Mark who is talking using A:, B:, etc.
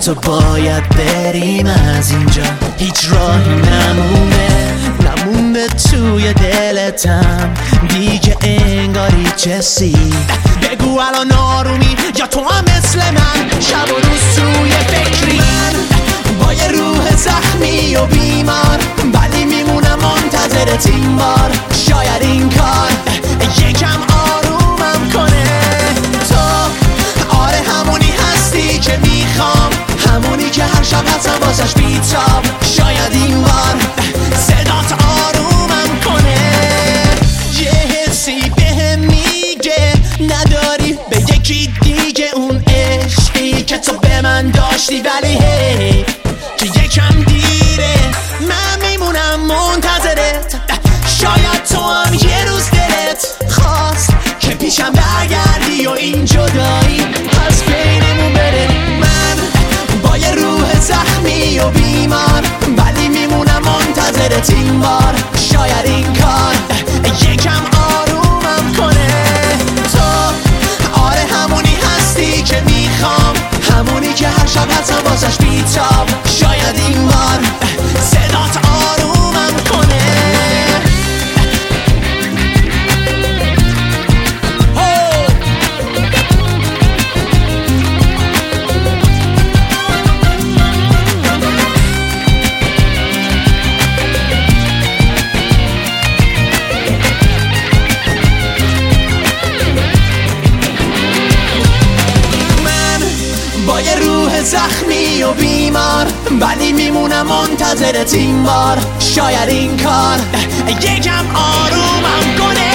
A: تو باید بریم از اینجا، هیچ راهی نمونده توی دلتم دیگه انگاری چسی. بگو الان آرومی یا تو هم مثل من شب و روز توی فکری؟ من با یه روح زخمی و بیمار ولی میمونم منتظرت این بار. شاید این کار یکم آرومم کنه. تو آره همونی هستی که میخوام، همونی که هر شب هستم واسش بیتاب. شاید این بار صدات آرومم کنه. یه حسی بهم میگه نداری به یکی دیگه اون عشقی که تو به من داشتی، ولی هی که یکم دیره من میمونم منتظرت. شاید تو هم یه روز دلت خواست که پیشم برگردی و این جدایی از بینمون بره. من با یه روح زخمی و بیمار ولی میمونم منتظرت این بار. شاید این کار یکم آرومم کنه. تو آره همونی هستی که میخوام، همونی که هر شب هستم واسش بیتاب. شاید این بار صدات آرومم کنه. با یه روح زخمی و بیمار ولی میمونم منتظرت این بار. شاید این کار یکم آرومم کنه.